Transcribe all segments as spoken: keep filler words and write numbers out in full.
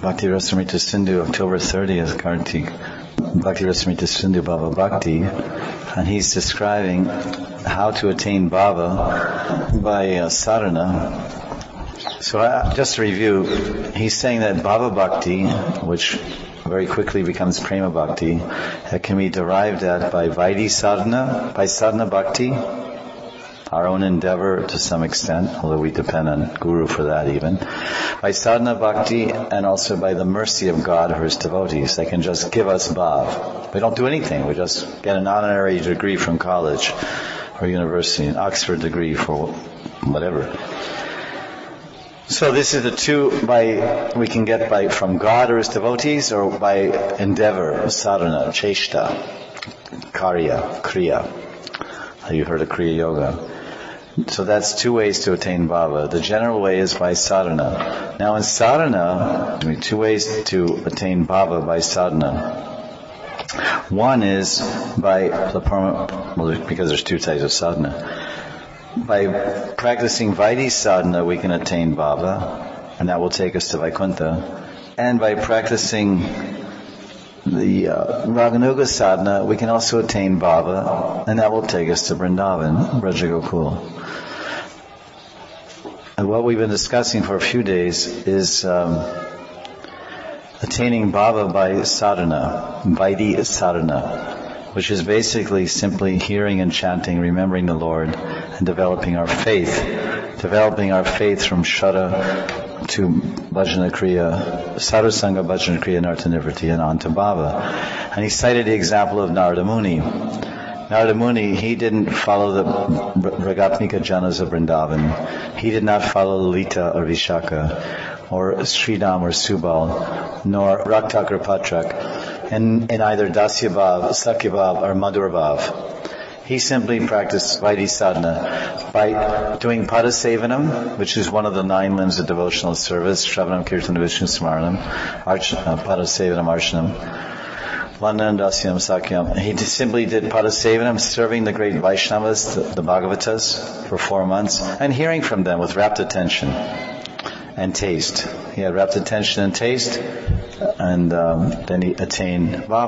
Bhakti Rasamrita Sindhu, October thirtieth, Kartik. Bhakti Rasamrita Sindhu Bhava Bhakti, and he's describing how to attain Bhava by uh, sadhana. So uh, just to review, he's saying that Bhava Bhakti, which very quickly becomes Prema Bhakti, that can be derived at by Vaidhi sadhana, by sadhana bhakti, our own endeavor to some extent, although we depend on Guru for that even, by sadhana bhakti, and also by the mercy of God or His devotees. They can just give us bhav. We don't do anything. We just get an honorary degree from college or university, an Oxford degree for whatever. So this is the two by we can get by from God or His devotees, or by endeavor, sadhana, cheshta, karya, kriya. You heard of Kriya Yoga. So that's two ways to attain bhava. The general way is by sadhana. Now in sadhana, I mean, two ways to attain bhava by sadhana. One is by the well, because there's two types of sadhana. By practicing Vaidhi sadhana, we can attain bhava, and that will take us to Vaikuntha. And by practicing the uh, Raganuga sadhana, we can also attain bhava, and that will take us to Vrindavan, Brajagokul. And what we've been discussing for a few days is um, attaining bhava by sadhana, Vaidhi sadhana, which is basically simply hearing and chanting, remembering the Lord, and developing our faith. Developing our faith from Shraddha to Bhajana Kriya, Sadhusanga Bhajana Kriya Nartanivriti, and on to Bhava. And he cited the example of Narada Muni. Narada Muni, he didn't follow the Ragatmika Janas of Vrindavan. He did not follow Lalita or Vishaka, or Sridham or Subal, nor Raktak or Patrak, and in either Dasyabhav, Sakyabhav, or Madhurabhav. He simply practiced Vaidhi sadhana by doing Padasevanam, which is one of the nine limbs of devotional service, Shravanam, Kirtanam, Vishnu Smaranam, Arch- uh, Padasevanam, Archanam, Vandanam, Dasyam, Sakyam. He just simply did Padasevanam, serving the great Vaishnavas, the, the Bhagavatas, for four months, and hearing from them with rapt attention and taste. He had rapt attention and taste, and um, then he attained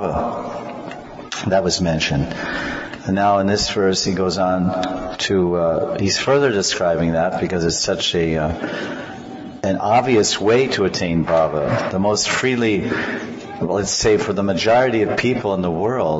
Bhava. That was mentioned. And now in this verse he goes on to, uh, he's further describing that because it's such a, uh, an obvious way to attain bhava. The most freely, let's say for the majority of people in the world,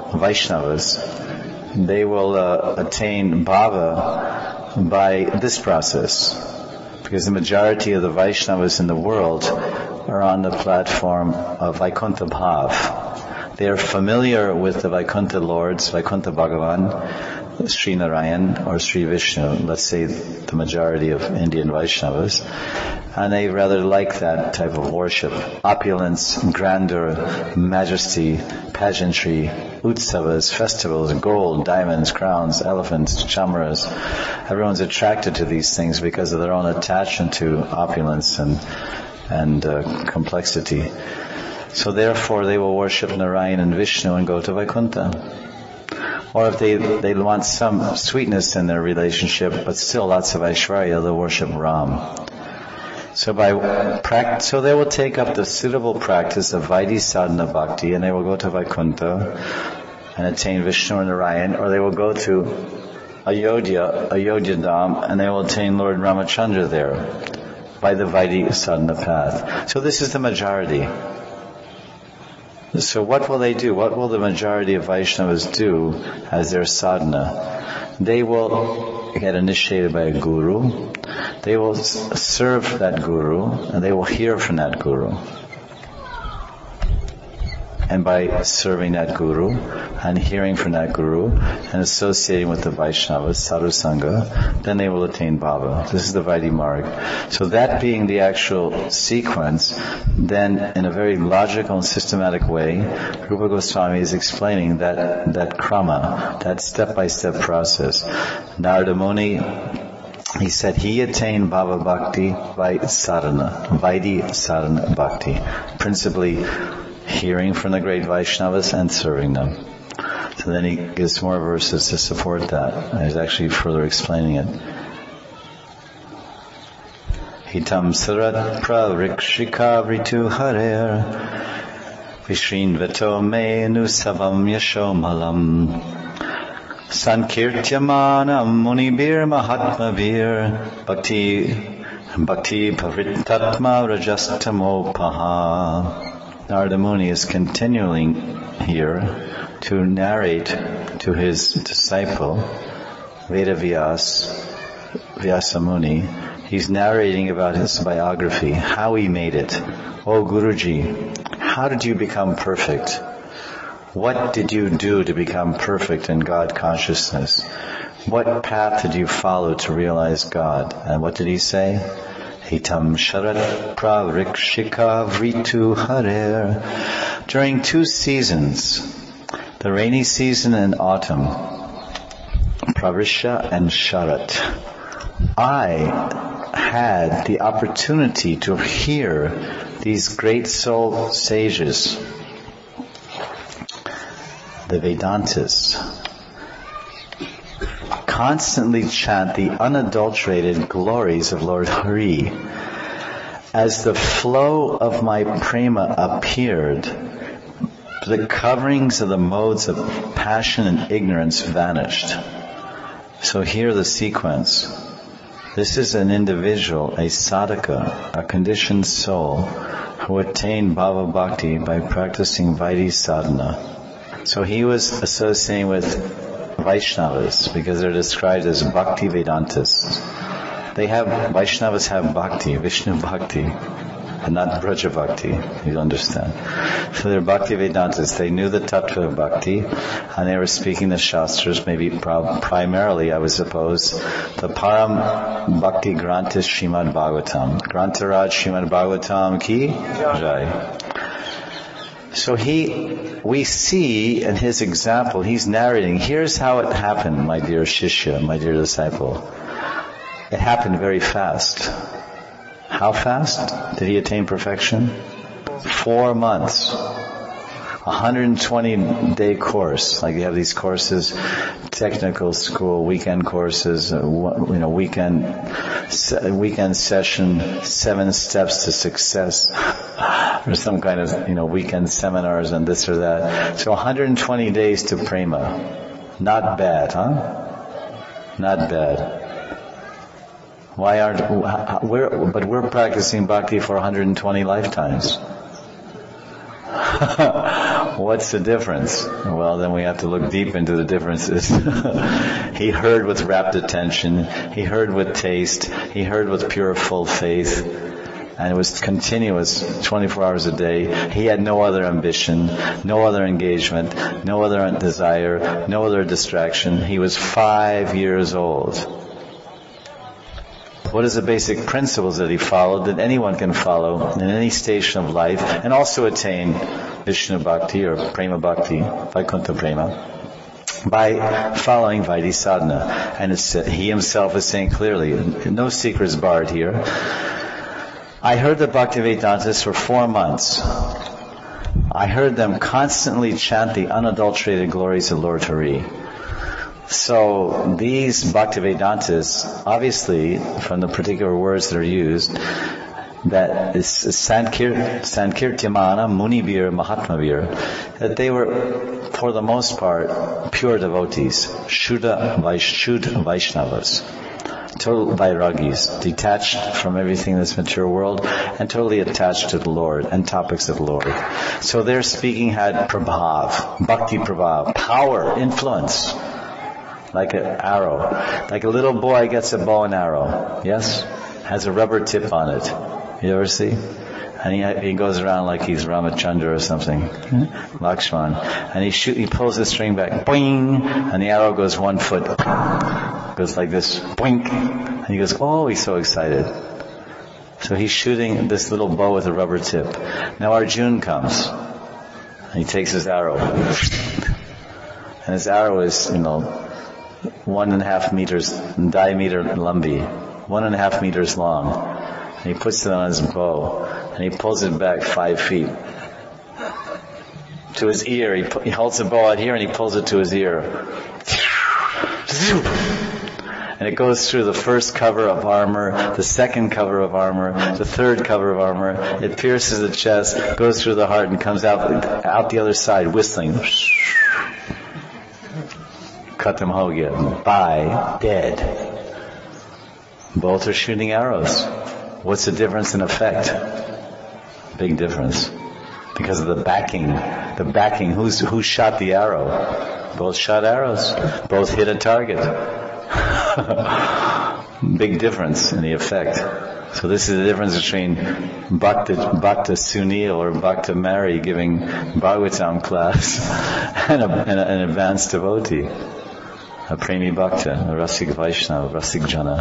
Vaishnavas, they will uh, attain bhava by this process. Because the majority of the Vaishnavas in the world are on the platform of Vaikuntha Bhav. They are familiar with the Vaikuntha Lords, Vaikuntha Bhagavan, Sri Narayan or Sri Vishnu, let's say the majority of Indian Vaishnavas, and they rather like that type of worship. Opulence, grandeur, majesty, pageantry, utsavas, festivals, gold, diamonds, crowns, elephants, chamras. Everyone's attracted to these things because of their own attachment to opulence and, and uh, complexity. So therefore they will worship Narayan and Vishnu and go to Vaikuntha. Or if they they want some sweetness in their relationship, but still lots of Aishwarya, they'll worship Ram. So by pract- so they will take up the suitable practice of Vaidhi sadhana bhakti, and they will go to Vaikuntha and attain Vishnu and Narayan, or they will go to Ayodhya, Ayodhya Dham, and they will attain Lord Ramachandra there by the Vaidhi sadhana path. So this is the majority. So what will they do? What will the majority of Vaishnavas do as their sadhana? They will get initiated by a guru. They will serve that guru, and they will hear from that guru. And by serving that guru and hearing from that guru and associating with the Vaishnavas, Sadhu Sangha, then they will attain bhava. This is the Vaidhi Marg. So that being the actual sequence, then in a very logical and systematic way, Rupa Goswami is explaining that, that krama, that step-by-step process. Narada Muni, he said he attained bhava bhakti by sadhana, Vaidhi sadhana bhakti, principally hearing from the great Vaishnavas and serving them. So then he gives more verses to support that. And he's actually further explaining it. Hitam sarat pravrikshika vritu harer Vishrin veto me nusavam yashomalam Sankirtyamanam munibir mahatmavir Bhakti Bhakti pavritatma rajastamopaha. Narada Muni is continuing here to narrate to his disciple Vedavyas, Vyasa Muni. He's narrating about his biography, how he made it. Oh Guruji, how did you become perfect? What did you do to become perfect in God consciousness? What path did you follow to realize God? And what did he say? Hitam sharat pravrikshika vritu harer. During two seasons, the rainy season and autumn, Pravrisha and Sharat, I had the opportunity to hear these great soul sages, the Vedantas, constantly chant the unadulterated glories of Lord Hari. As the flow of my prema appeared, the coverings of the modes of passion and ignorance vanished. So here the sequence. This is an individual, a sadhaka, a conditioned soul, who attained bhava bhakti by practicing Vaidhi sadhana. So he was associating with Vaishnavas, because they're described as Bhakti Vedantas. They have, Vaishnavas have Bhakti, Vishnu Bhakti, and not Braja Bhakti, you understand. So they're Bhakti Vedantas. They knew the Tattva of Bhakti, and they were speaking the Shastras, maybe pro- primarily, I would suppose, the Param Bhakti Granthas Srimad Bhagavatam. Grantaraj Srimad Bhagavatam ki jai. So he, we see in his example, he's narrating, here's how it happened, my dear Shishya, my dear disciple. It happened very fast. How fast did he attain perfection? Four months. one hundred twenty day course. Like you have these courses, technical school, weekend courses, uh, you know, weekend, se- weekend session, seven steps to success. Or some kind of, you know, weekend seminars and this or that. So one hundred twenty days to prema. Not bad, huh? Not bad. Why aren't, we're, but we're practicing bhakti for one hundred twenty lifetimes. What's the difference? Well, then we have to look deep into the differences. He heard with rapt attention. He heard with taste. He heard with pure full faith. And it was continuous, twenty-four hours a day. He had no other ambition, no other engagement, no other desire, no other distraction. He was five years old. What is the basic principles that he followed that anyone can follow in any station of life and also attain Vishnu Bhakti or Prema Bhakti, Vaikuntha Prema, by following Vaidhi sadhana? And it's, he himself is saying clearly, no secrets barred here. I heard the Bhaktivedantas for four months. I heard them constantly chant the unadulterated glories of Lord Hari. So these Bhaktivedantas, obviously, from the particular words that are used, that is Sankir, Sankirtyamana, Munibir, Mahatmavir, that they were, for the most part, pure devotees, Shuddha, Vaish, Shuddha Vaishnavas. Total vairagis, detached from everything in this material world and totally attached to the Lord and topics of the Lord. So their speaking had prabhav, bhakti prabhav, power, influence, like an arrow. Like a little boy gets a bow and arrow, yes? Has a rubber tip on it. You ever see? And he, he goes around like he's Ramachandra or something, Lakshman. And he shoot, he pulls the string back, boing, and the arrow goes one foot. Goes like this, boink, and he goes, oh, he's so excited. So he's shooting this little bow with a rubber tip. Now Arjuna comes, and he takes his arrow, and his arrow is, you know, one and a half meters diameter lambi, one and a half meters long, and he puts it on his bow, and he pulls it back five feet to his ear. He, he holds the bow out here, and he pulls it to his ear. And it goes through the first cover of armor, the second cover of armor, the third cover of armor. It pierces the chest, goes through the heart, and comes out out the other side whistling. Khatam ho gaya. Bye. Dead. Both are shooting arrows. What's the difference in effect? Big difference. Because of the backing. The backing. Who's, who shot the arrow? Both shot arrows. Both hit a target. Big difference in the effect. So this is the difference between Bhakta, Bhakta Sunil or Bhakta Mary giving Bhagavatam class and, a, and a, an advanced devotee. A Premi Bhakta, a Rasik Vaishnava, Rasik Jana.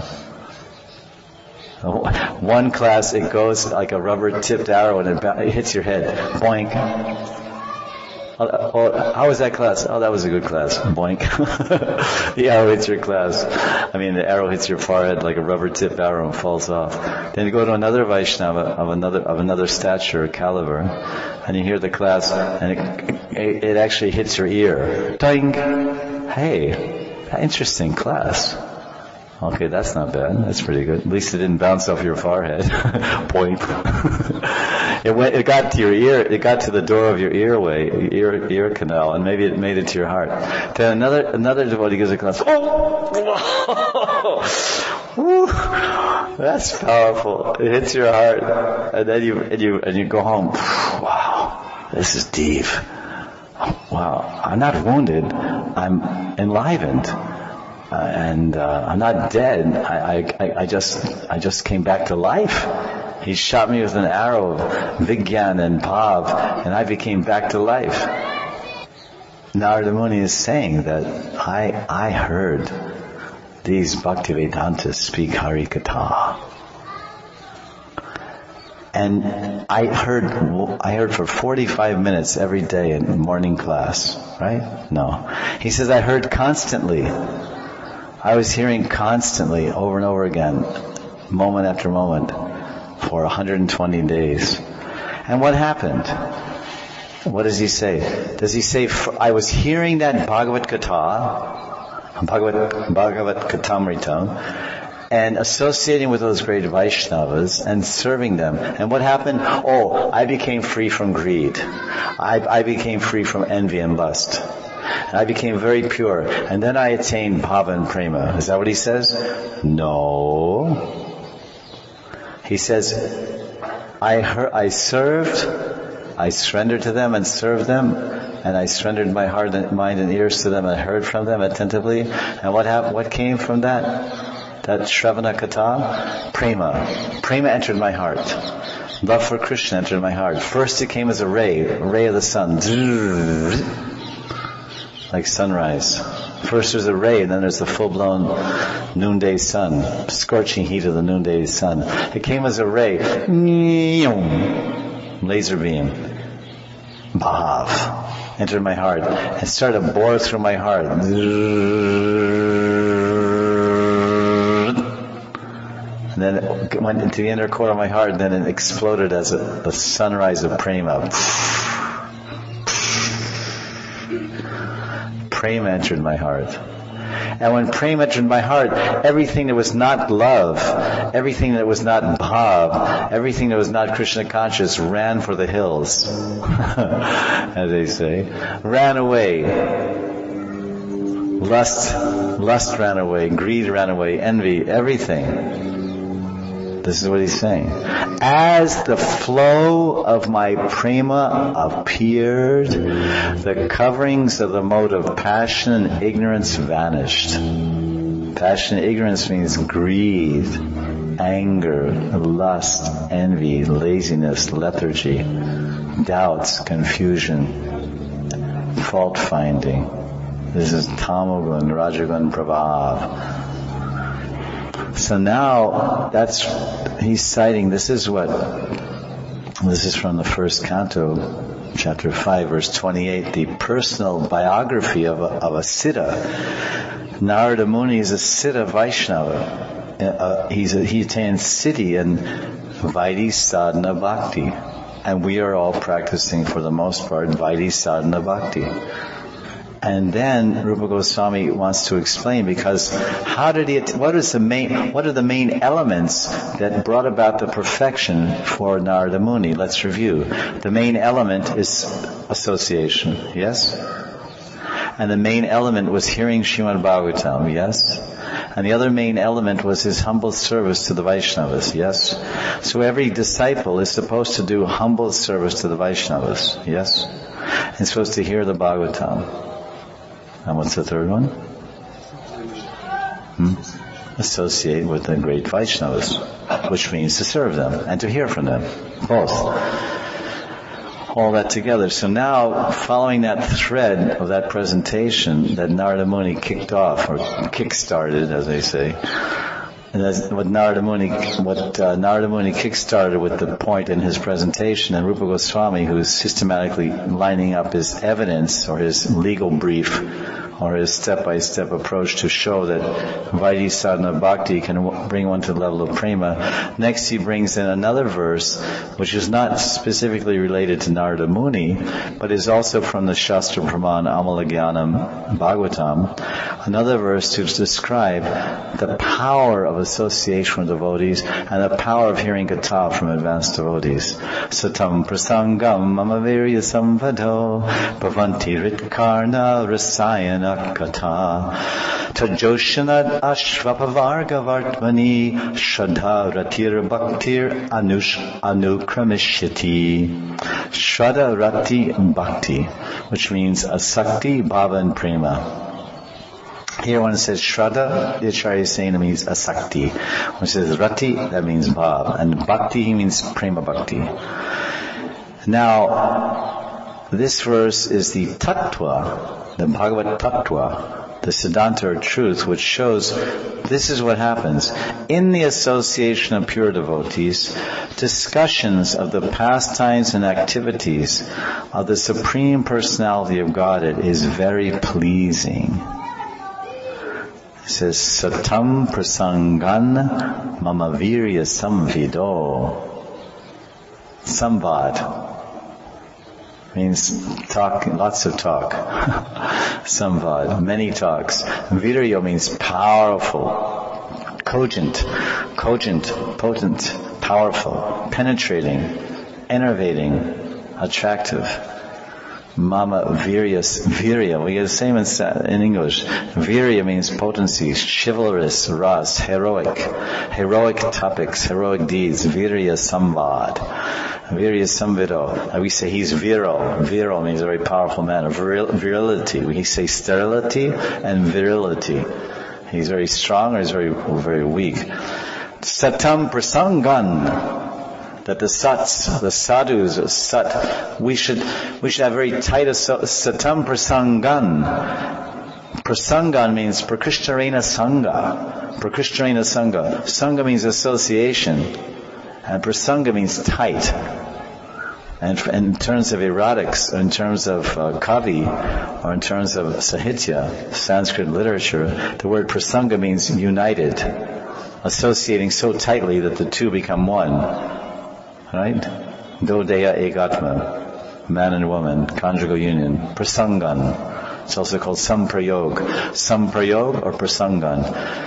One class, it goes like a rubber-tipped arrow and it hits your head. Boink. Oh, oh, how was that class? Oh, that was a good class. Boink. The arrow hits your class. I mean, the arrow hits your forehead like a rubber-tipped arrow and falls off. Then you go to another Vaishnava of another of another stature, a caliber, and you hear the class, and it, it, it actually hits your ear. Ding. Hey, interesting class. Okay, that's not bad. That's pretty good. At least it didn't bounce off your forehead. Point. It went. It got to your ear. It got to the door of your earway, ear ear canal, and maybe it made it to your heart. Then another another devotee gives a class. Oh, woo, that's powerful. It hits your heart, and then you and you and you go home. Wow, this is deep. Wow, I'm not wounded. I'm enlivened. Uh, and uh, I'm not dead. I, I, I just, I just came back to life. He shot me with an arrow of Vigyan and Bhav, and I became back to life. Narada Muni is saying that I, I heard these Bhaktivedantas speak Harikatha, and I heard, I heard for forty-five minutes every day in morning class. Right? No, he says I heard constantly. I was hearing constantly, over and over again, moment after moment, for one hundred twenty days. And what happened? What does he say? Does he say, I was hearing that Bhagavad Gita, Bhagavad, Bhagavad Katamrita, and associating with those great Vaishnavas and serving them. And what happened? Oh, I became free from greed. I, I became free from envy and lust. And I became very pure. And then I attained bhava and prema. Is that what he says? No. He says, I heard, I served, I surrendered to them and served them, and I surrendered my heart and mind and ears to them and heard from them attentively. And what happened? What came from that? That Shravana Kata? Prema. Prema entered my heart. Love for Krishna entered my heart. First it came as a ray, a ray of the sun. Like sunrise. First there's a ray, and then there's the full-blown noonday sun, scorching heat of the noonday sun. It came as a ray, laser beam, bhav, entered my heart, and started to bore through my heart. And then it went into the inner core of my heart, and then it exploded as a, a sunrise of prema. Prema entered my heart. And when prema entered my heart, everything that was not love, everything that was not bhav, everything that was not Krishna conscious ran for the hills, as they say, ran away. Lust, lust ran away, greed ran away, envy, everything. This is what he's saying. As the flow of my prema appeared, the coverings of the mode of passion and ignorance vanished. Passion and ignorance means greed, anger, lust, envy, laziness, lethargy, doubts, confusion, fault finding. This is Tamagun, Rajagun, Prabhav. So now, that's, he's citing, this is what, this is from the first canto, chapter five, verse twenty-eight, the personal biography of a, of a Siddha. Narada Muni is a Siddha Vaishnava. Uh, he's a, he attains Siddhi in Vaidhi Sadhana Bhakti. And we are all practicing, for the most part, Vaidhi Sadhana Bhakti. And then Rupa Goswami wants to explain, because how did he, what is the main, what are the main elements that brought about the perfection for Narada Muni? Let's review. The main element is association, yes? And the main element was hearing Srimad Bhagavatam, yes? And the other main element was his humble service to the Vaishnavas, yes? So every disciple is supposed to do humble service to the Vaishnavas, yes? And supposed to hear the Bhagavatam. And what's the third one? Hmm? Associate with the great Vaishnavas, which means to serve them and to hear from them. Both. All that together. So now, following that thread of that presentation that Narada Muni kicked off, or kick-started, as they say, and that's what Narada Muni, what uh, Narada Muni kick-started with the point in his presentation, and Rupa Goswami, who's systematically lining up his evidence or his legal brief or his step-by-step approach to show that Vaidhi Sadhana Bhakti can bring one to the level of prema. Next he brings in another verse which is not specifically related to Narada Muni, but is also from the Shastra Praman Amalagyanam Bhagavatam. Another verse to describe the power of association with devotees and the power of hearing katha from advanced devotees. Satam prasangam mamavirya samvado bhavanti ritkarna rasayana katha tajoshanad ashvapavarga vartmani shraddha ratir bhaktir anush anukramishyati. Shraddha rati bhakti, which means asakti, bhava and prema. Here when it says Shraddha, the Acharya is saying it means asakti. When it says rati, that means bhav. And bhakti, he means prema bhakti. Now, this verse is the tattva, the Bhagavad tattva, the Siddhanta or truth, which shows this is what happens. In the association of pure devotees, discussions of the pastimes and activities of the Supreme Personality of Godhead is very pleasing. It says, Satam prasangan mamavirya samvido. Samvad means talk, lots of talk. Samvad, many talks. Virya means powerful, cogent, cogent, potent, powerful, penetrating, enervating, attractive. Mama virya, virya, we get the same in, in English. Virya means potency, chivalrous, ras, heroic, heroic topics, heroic deeds. Virya samvad, virya samvido. We say he's virile. Virile means a very powerful man. Viril, virility, we say sterility and virility. He's very strong or he's very, very weak. Satam prasangan. That the sats, the sadhus, sat, we should, we should have very tight, satam prasangan. Prasangan means prakrishnarena sangha. Prakrishnarena sangha. Sangha means association. And prasanga means tight. And in terms of erotics, or in terms of uh, kavi, or in terms of sahitya, Sanskrit literature, the word prasanga means united. Associating so tightly that the two become one. Right? Dodeya egatma, man and woman, conjugal union. Prasangan. It's also called samprayog. Samprayog or prasangan.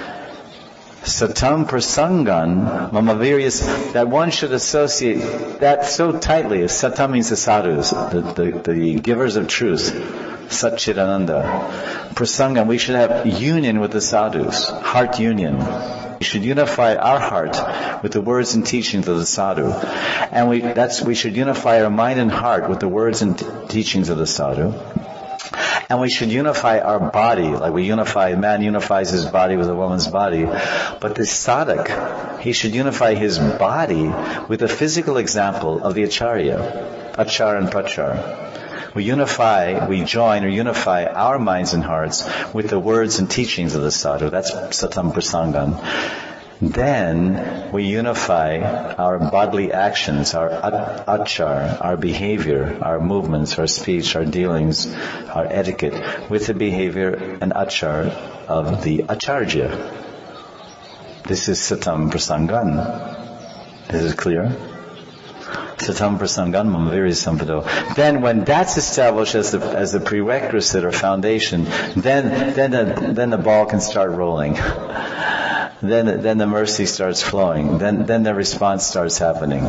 Satam prasangan, mamaviryas, that one should associate that so tightly. Satam means the sadhus, the, the, the givers of truth. Satchidananda. Prasangan, we should have union with the sadhus, heart union. We should unify our heart with the words and teachings of the sadhu. And we, that's, we should unify our mind and heart with the words and t- teachings of the sadhu. And we should unify our body, like we unify, man unifies his body with a woman's body. But the sadhak, he should unify his body with a physical example of the acharya, achar and prachar. We unify, we join or unify our minds and hearts with the words and teachings of the sadhu. That's satam prasangan. Then we unify our bodily actions, our achar, our behavior, our movements, our speech, our dealings, our etiquette, with the behavior and achar of the acharya. This is satam prasangan. This is clear? Satam prasanganmam virisampado. Then when that's established as the as the prerequisite or foundation, then then the, then the ball can start rolling. Then then the mercy starts flowing. Then then the response starts happening.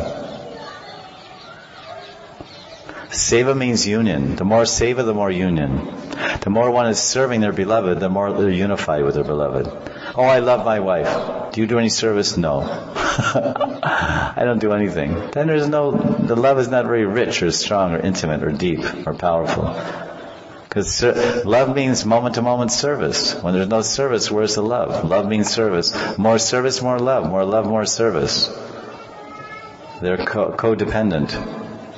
Seva means union. The more seva, the more union. The more one is serving their beloved, the more they're unified with their beloved. Oh, I love my wife. Do you do any service? No. I don't do anything. Then there's no, the love is not very rich or strong or intimate or deep or powerful. Because ser- love means moment-to-moment service. When there's no service, where's the love? Love means service. More service, more love. More love, more service. They're co- codependent.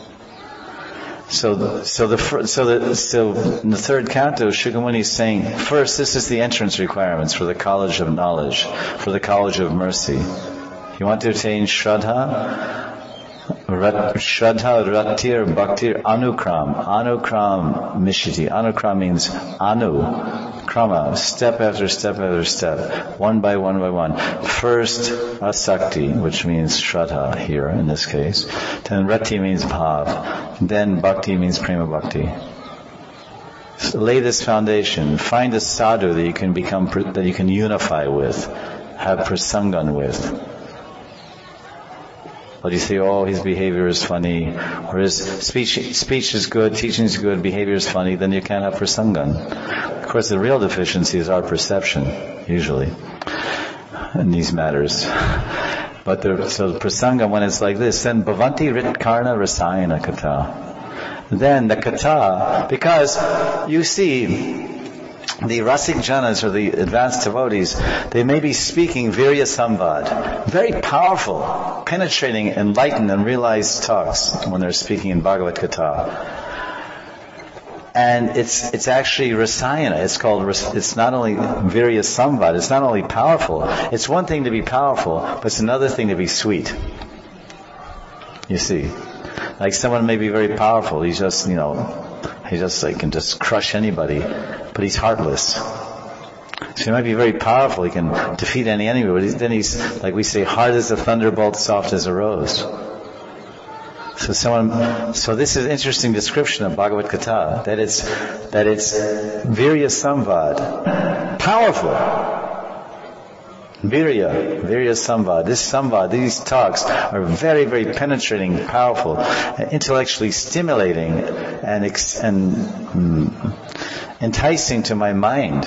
So, so the so the so in the third canto, Shukamuni is saying, first, this is the entrance requirements for the College of Knowledge, for the College of Mercy. You want to attain Shraddha, Rat, Shraddha, Ratir, Bhaktir, Anukram, Anukram Mishiti. Anukram means Anu, Krama, step after step after step, one by one by one. First, Asakti, which means Shraddha here in this case. Then Rati means Bhav. Then Bhakti means Prema Bhakti. So lay this foundation. Find a sadhu that you can become, that you can unify with, have prasangan with. But you say, oh, his behavior is funny, or his speech speech is good, teaching is good, behavior is funny, then you can't have prasangan. Of course, the real deficiency is our perception, usually, in these matters. But the, so the prasanga, when it's like this, then bhavanti ritkarna rasayana kata. Then the kata, because you see, the Rasik Janas or the advanced devotees, they may be speaking Virya Samvad, very powerful, penetrating, enlightened and realized talks when they're speaking in Bhagavad Gita. And it's it's actually Rasayana. It's called, it's not only Virya Samvad, it's not only powerful. It's one thing to be powerful, but it's another thing to be sweet. You see. Like someone may be very powerful, he's just, you know, he just like can just crush anybody, but he's heartless. So he might be very powerful, he can defeat any enemy, but then he's, like we say, hard as a thunderbolt, soft as a rose. So someone, so this is an interesting description of Bhagavad Gita, that it's, that it's Virya Samvad, powerful. Virya, Virya Samvad. This Samvad, these talks are very, very penetrating, powerful, intellectually stimulating, and, ex- and mm, enticing to my mind.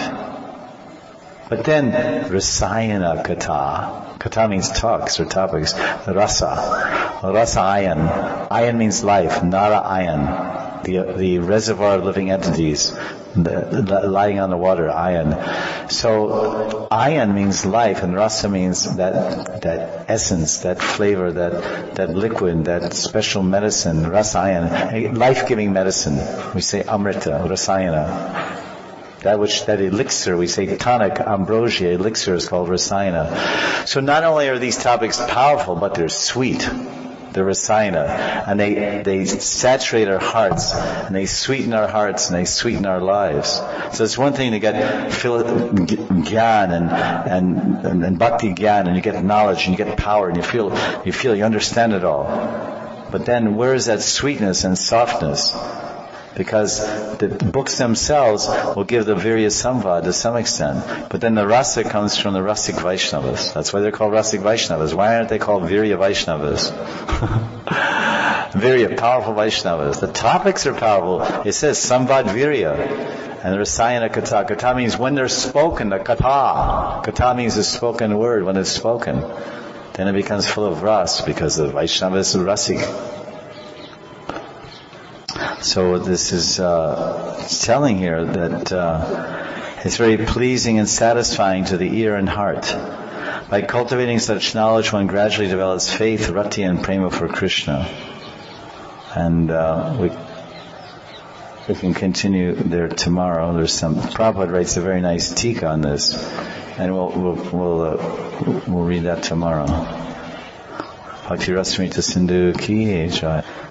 But then, Rasayana Kata. Kata means talks or topics. Rasa. Rasa ayan. Ayan means life. Nara ayan. The, the reservoir of living entities. The, the, lying on the water, ayan. So, ayan means life, and rasa means that, that essence, that flavor, that, that liquid, that special medicine, rasa ayan. Life-giving medicine. We say amrita, rasayana. That which, that elixir, we say tonic, ambrosia, elixir is called rasayana. So not only are these topics powerful, but they're sweet. They're rasayana. And they, they saturate our hearts, and they sweeten our hearts, and they sweeten our lives. So it's one thing to get gyan and, and, and, and bhakti gyan, and you get knowledge, and you get power, and you feel, you feel you understand it all. But then where is that sweetness and softness? Because the books themselves will give the Virya Samvad to some extent. But then the rasa comes from the Rasik Vaishnavas. That's why they're called Rasik Vaishnavas. Why aren't they called Virya Vaishnavas? Virya, powerful Vaishnavas. The topics are powerful. It says Samvad Virya. And the Rasayana Kata. Kata means when they're spoken, the Kata. Kata means the spoken word, when it's spoken. Then it becomes full of ras, because the Vaishnavas are Rasik. So this is uh, it's telling here that uh, it's very pleasing and satisfying to the ear and heart. By cultivating such knowledge, one gradually develops faith, rati, and prema for Krishna. And uh, we we can continue there tomorrow. There's some Prabhupada writes a very nice tika on this, and we'll we'll we'll, uh, we'll read that tomorrow. Bhakti Rasamrita Sindhu Ki Jai.